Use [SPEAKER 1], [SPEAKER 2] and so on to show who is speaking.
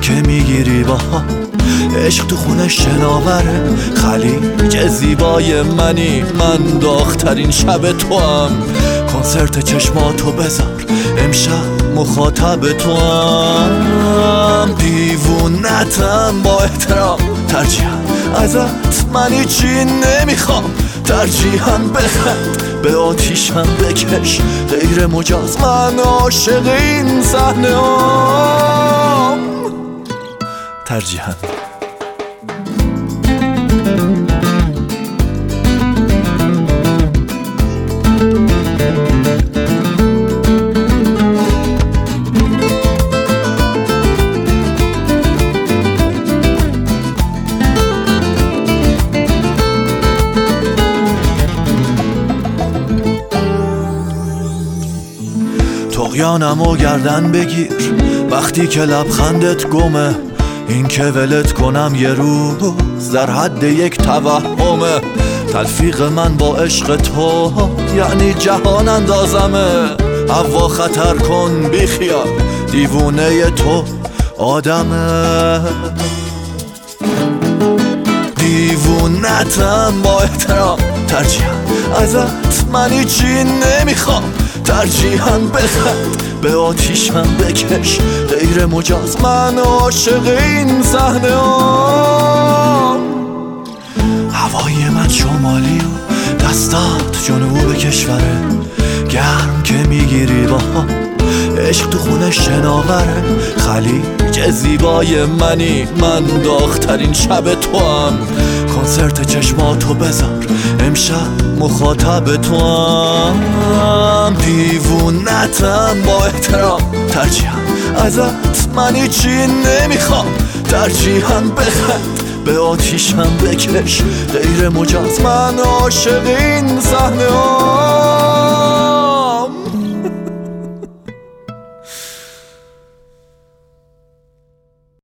[SPEAKER 1] که میگیری با عشق تو خونه شناوره، خلیج زیبای منی، من داغ‌ترین شب تو هم. کنسرت چشماتو بذار امشب مخاطب تو هم. دیوونتم با احترام، ترجیحاً ازت من هیچی نمیخوام، ترجیحاً بخند به آتیشم بکش، غیر مجاز من عاشق این صحنه ام، ترجیحاً. طغیانم و گردن بگیر وقتی که لبخندت گمه، این که ولت کنم یه روز در حد یک توهمه. تلفیق من با عشق تو یعنی جهان اندازمه، هوا خطر کن بی خیال، دیوونه تو آدمه. دیوونتم با احترام، ترجیحاً ازت من هیچی نمیخوام، ترجیحاً بخند به آتیشم بکش، غیر مجاز من عاشق این صحنه ام. هوای من شمالی و دستات جنوب کشوره، گرم که میگیری با عشق تو خونه شناوره، خلیج زیبای منی، من داغ‌ترین شب تو هم. کنسرت چشماتو بذار امشب مخاطب تو هم. دیوونتم با احترام، ترجیحاً ازت من هیچی نمیخوام، ترجیحاً بخند به آتیشم بکش، غیر مجاز من عاشق این صحنه ام.